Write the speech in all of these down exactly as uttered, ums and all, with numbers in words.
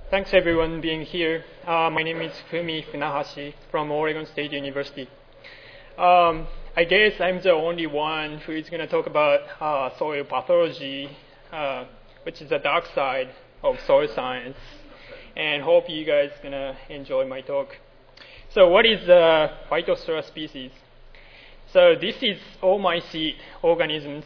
Thanks everyone being here. Uh, my name is Fumi Funahashi from Oregon State University. Um, I guess I'm the only one who is going to talk about uh, soil pathology, uh, which is the dark side of soil science, and hope you guys are going to enjoy my talk. So what is uh, Phytophthora species? So this is oomycete organisms,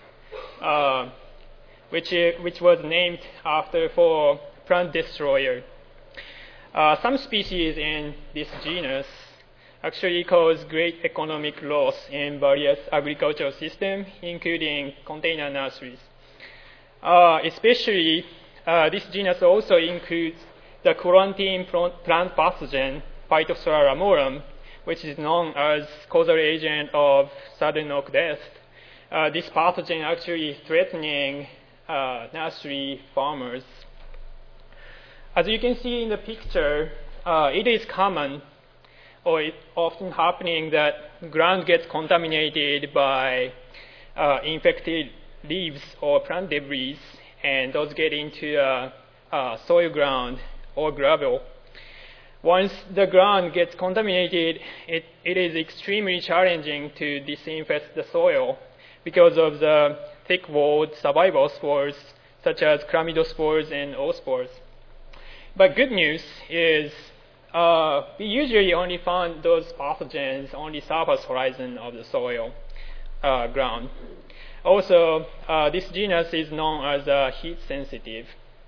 uh, which, which was named after for plant destroyer. Uh, some species in this genus actually cause great economic loss in various agricultural systems, including container nurseries. Uh, especially, uh, this genus also includes the quarantine plant pathogen, Phytophthora ramorum, which is known as causal agent of sudden oak death. Uh, this pathogen actually is threatening uh, nursery farmers. As you can see in the picture, uh, it is common or it's often happening that ground gets contaminated by uh, infected leaves or plant debris, and those get into uh, uh, soil ground or gravel. Once the ground gets contaminated, it, it is extremely challenging to disinfect the soil because of the thick-walled survival spores such as chlamydospores and oospores. But good news is uh, we usually only find those pathogens on the surface horizon of the soil uh, ground. Also, uh, this genus is known as uh, heat sensitive.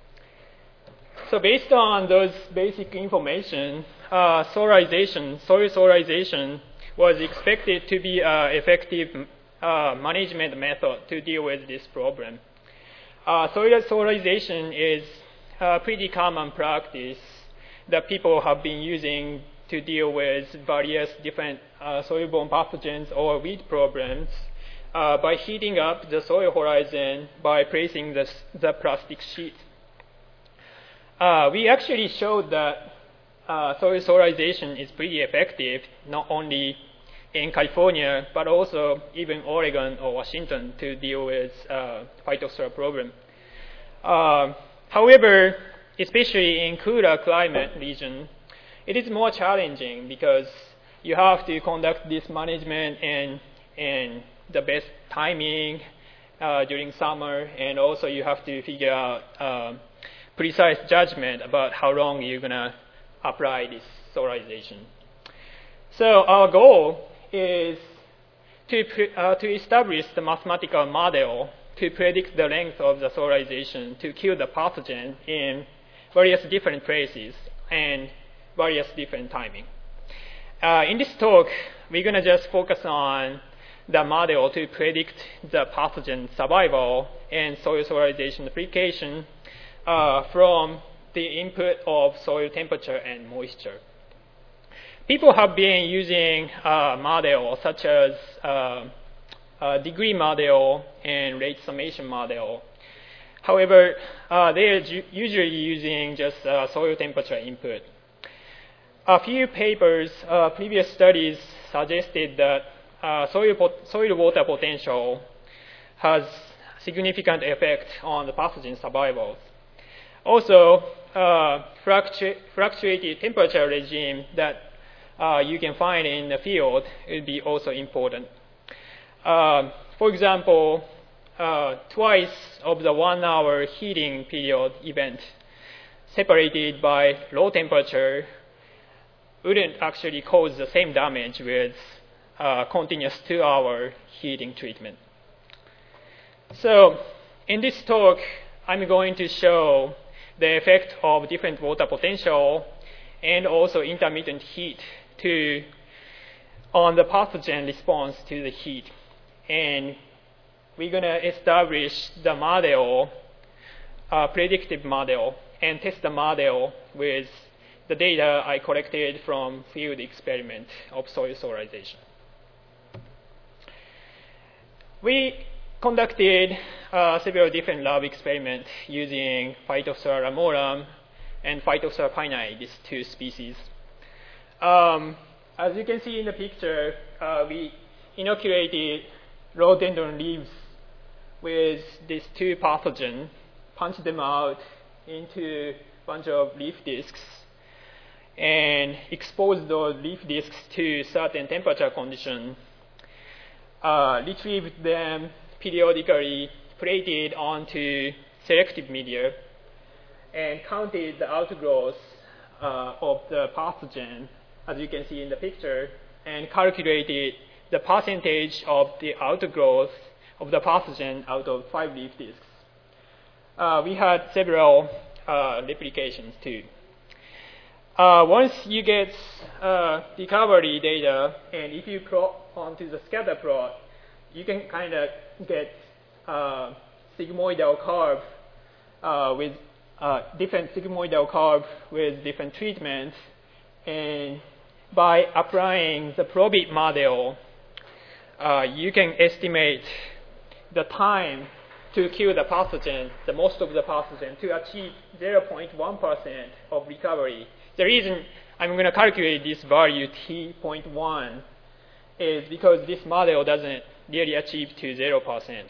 So based on those basic information, uh, solarization, soil solarization was expected to be an effective uh, management method to deal with this problem. Uh, soil solarization is a pretty common practice that people have been using to deal with various different uh, soil-borne pathogens or weed problems uh, by heating up the soil horizon by placing the, the plastic sheet. Uh, we actually showed that uh, soil solarization is pretty effective, not only in California, but also even Oregon or Washington to deal with uh, Phytophthora problem. Uh, However, especially in cooler climate region, it is more challenging because you have to conduct this management in, in the best timing uh, during summer, and also you have to figure out uh, precise judgment about how long you're going to apply this solarization. So our goal is to, uh, to establish the mathematical model to predict the length of the solarization to kill the pathogen in various different places and various different timing. Uh, in this talk, we're going to just focus on the model to predict the pathogen survival and soil solarization application uh, from the input of soil temperature and moisture. People have been using uh, models such as uh, Uh, degree model and rate summation model. However, uh, they are usually using just uh, soil temperature input. A few papers, uh, previous studies suggested that uh, soil, soil water potential has significant effect on the pathogen survival. Also, uh, fluctu fluctuated temperature regime that uh, you can find in the field will be also important. Uh, for example, uh, twice of the one hour heating period event separated by low temperature wouldn't actually cause the same damage with uh, continuous two hour heating treatment. So in this talk, I'm going to show the effect of different water potential and also intermittent heat to, on the pathogen response to the heat. And we're going to establish the model, uh, predictive model, and test the model with the data I collected from field experiment of soil solarization. We conducted uh, several different lab experiments using Phytophthora ramorum and Phytophthora pinae, these two species. Um, as you can see in the picture, uh, we inoculated rhododendron leaves with these two pathogens, punched them out, into a bunch of leaf disks and expose those leaf disks to certain temperature condition, uh, retrieve them periodically, plated onto selective media, and counted the outgrowth uh, of the pathogen, as you can see in the picture, and calculated the percentage of the outgrowth of the pathogen out of five leaf disks. Uh, we had several uh, replications too. Uh, once you get uh, recovery data, and if you plot onto the scatter plot, you can kind of get uh, sigmoidal curve uh, with uh, different sigmoidal curve with different treatments, and by applying the Probit model, uh, you can estimate the time to kill the pathogen, the most of the pathogen, to achieve zero point one percent of recovery. The reason I'm going to calculate this value t zero point one is because this model doesn't really achieve to zero percent.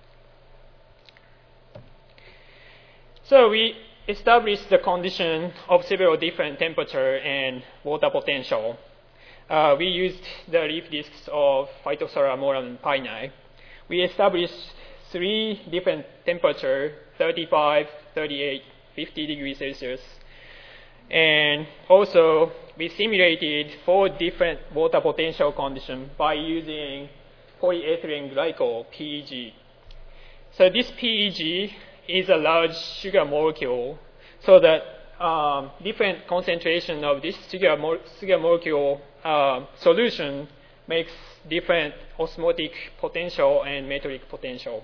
So we established the condition of several different temperature and water potential. Uh, we used the leaf disks of Phytophthora amorum and Pini. We established three different temperature, thirty-five, thirty-eight, fifty degrees Celsius. And also, we simulated four different water potential conditions by using polyethylene glycol, P E G. So this P E G is a large sugar molecule, so that um, different concentration of this sugar, mo sugar molecule uh, solution makes different osmotic potential and metric potential.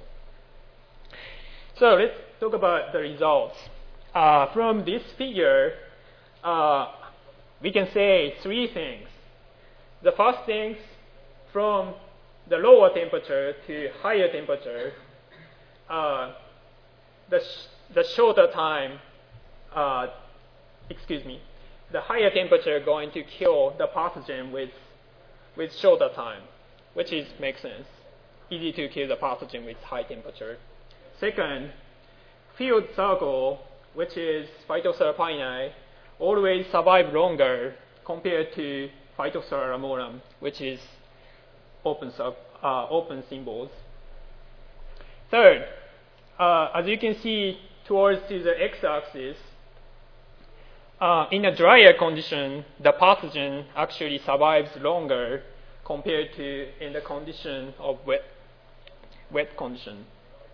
So let's talk about the results. Uh, from this figure, uh, we can say three things. The first thing, from the lower temperature to higher temperature, uh, the, sh the shorter time, uh, excuse me, the higher temperature going to kill the pathogen with, with shorter time, which is makes sense. Easy to kill the pathogen with high temperature. Second, field circle, which is Phytophthora pini, always survive longer compared to Phytophthora amorum, which is open, uh, open symbols. Third, uh, as you can see towards to the x-axis, uh, in a drier condition, the pathogen actually survives longer compared to in the condition of wet, wet condition.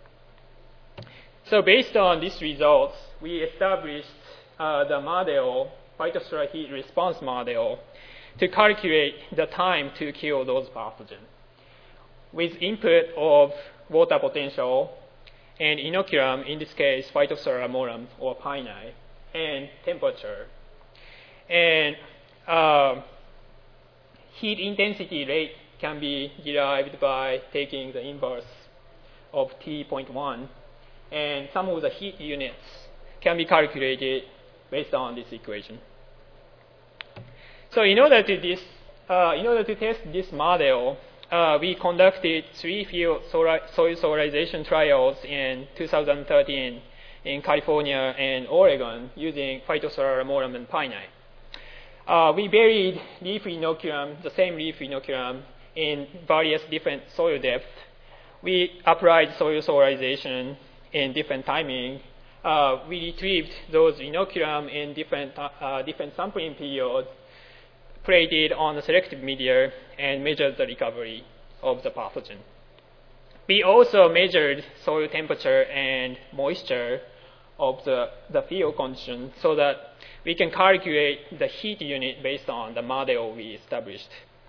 So based on these results, we established uh, the model, Phytophthora heat response model, to calculate the time to kill those pathogens with input of water potential and inoculum, in this case, Phytophthora amorum or Pini, and temperature. And uh, heat intensity rate can be derived by taking the inverse of T zero point one. And some of the heat units can be calculated based on this equation. So in order to, this, uh, in order to test this model, uh, we conducted three field soil solarization trials in two thousand thirteen in California and Oregon using Phytophthora amorum and Pini. Uh, we buried leaf inoculum, the same leaf inoculum, in various different soil depths. We applied soil solarization in different timing. Uh, we retrieved those inoculum in different, uh, different sampling periods, plated on the selective media, and measured the recovery of the pathogen. We also measured soil temperature and moisture of the, the field condition so that we can calculate the heat unit based on the model we established.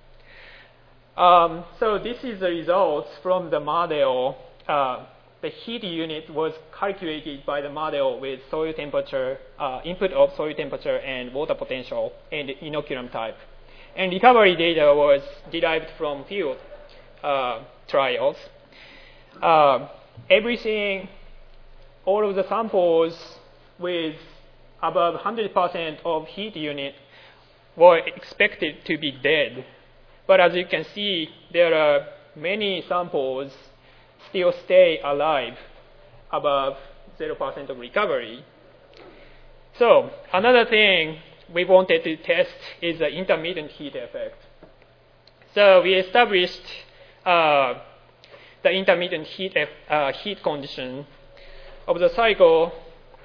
Um, so this is the results from the model. Uh, the heat unit was calculated by the model with soil temperature, uh, input of soil temperature and water potential and inoculum type. And recovery data was derived from field uh, trials. Uh, everything, all of the samples with above one hundred percent of heat unit were expected to be dead. But as you can see, there are many samples still stay alive above zero percent of recovery. so another thing we wanted to test is the intermittent heat effect. So we established uh, the intermittent heat, uh, heat condition of the cycle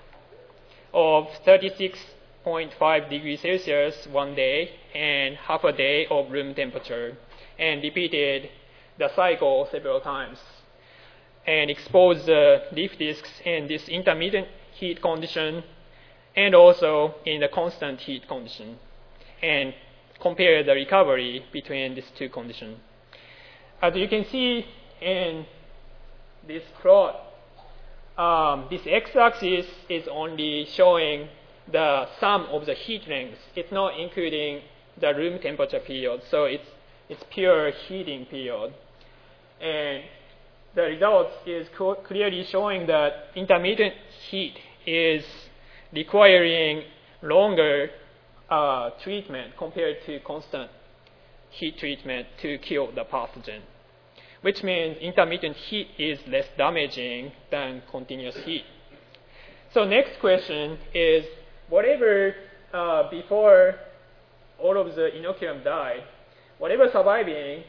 of thirty-six point five degrees Celsius one day and half a day of room temperature, and repeated the cycle several times, and exposed the leaf disks in this intermittent heat condition and also in the constant heat condition, and compare the recovery between these two conditions. As you can see in this plot, um, this x-axis is only showing the sum of the heat lengths. It's not including the room temperature period, so it's it's pure heating period. And the result is clearly showing that intermittent heat is requiring longer uh, treatment compared to constant heat treatment to kill the pathogen, which means intermittent heat is less damaging than continuous heat. So next question is, whatever uh, before all of the inoculum died, whatever surviving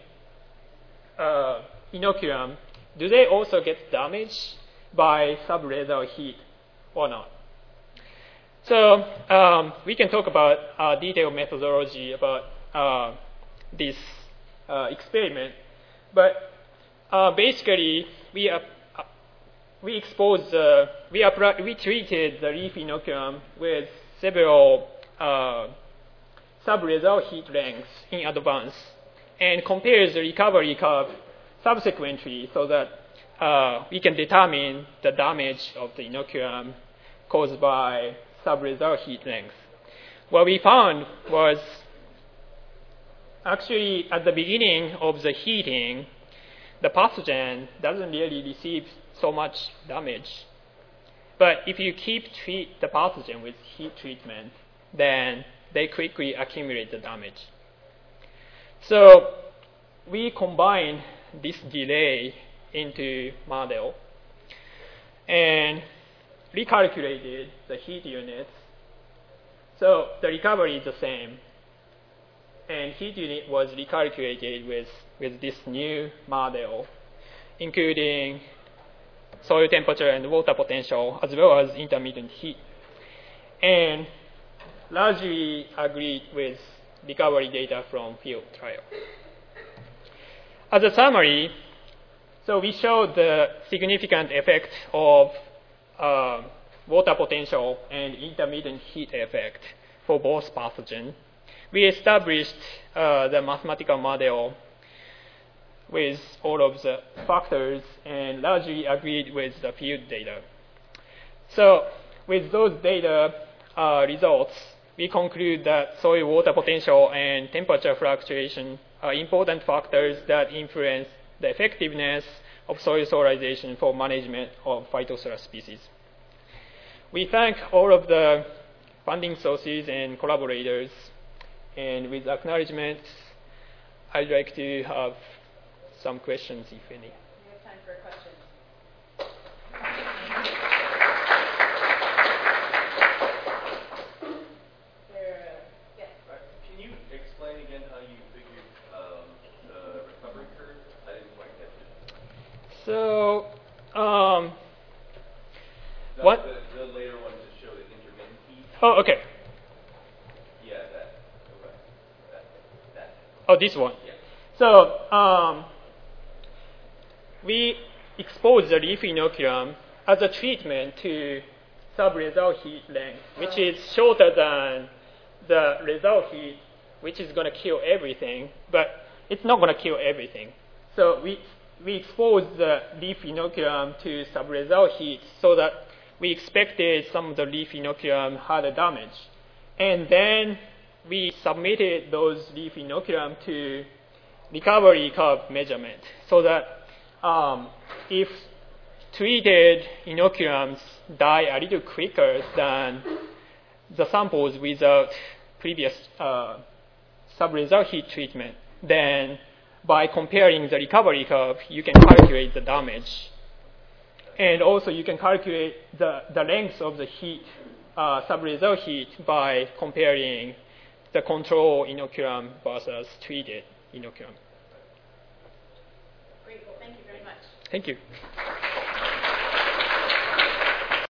uh, inoculum, do they also get damaged by sublethal heat or not? So um, we can talk about uh, detailed methodology about uh, this uh, experiment, but uh, basically we uh, we exposed uh, we apply, we treated the leaf inoculum with several uh, sublethal heat lengths in advance, and compares the recovery curve subsequently so that uh, we can determine the damage of the inoculum caused by sublethal heat length. What we found was actually at the beginning of the heating, the pathogen doesn't really receive so much damage. But if you keep treat the pathogen with heat treatment, then they quickly accumulate the damage. So we combine this delay into model and recalculated the heat units. So the recovery is the same, and heat unit was recalculated with, with this new model, including soil temperature and water potential, as well as intermittent heat, and largely agreed with recovery data from field trial. As a summary, so we showed the significant effect of uh, water potential and intermittent heat effect for both pathogens. We established uh, the mathematical model with all of the factors and largely agreed with the field data. So with those data uh, results, we conclude that soil water potential and temperature fluctuation are important factors that influence the effectiveness of soil solarization for management of phytophthora species. We thank all of the funding sources and collaborators, and with acknowledgement, I'd like to have some questions, if any. We have time for questions. There, uh, yes. Uh, can you explain again how you figured um, the recovery curve? I didn't quite catch it. So, um, Not what? The, the later one to show the intermittent heat. Oh, okay. Yeah, that. Okay. That. That. Oh, this one. Yeah. So, um, we expose the leaf inoculum as a treatment to sublethal heat length, which is shorter than the lethal heat, which is going to kill everything, but it's not going to kill everything. So we we expose the leaf inoculum to sublethal heat so that we expected some of the leaf inoculum had a damage. And then we submitted those leaf inoculum to recovery curve measurement so that um, if treated inoculums die a little quicker than the samples without previous uh, sublethal heat treatment, then by comparing the recovery curve, you can calculate the damage. And also you can calculate the, the length of the heat uh, subresult heat by comparing the control inoculum versus treated inoculum. Great. Well, thank you very much. Thank you.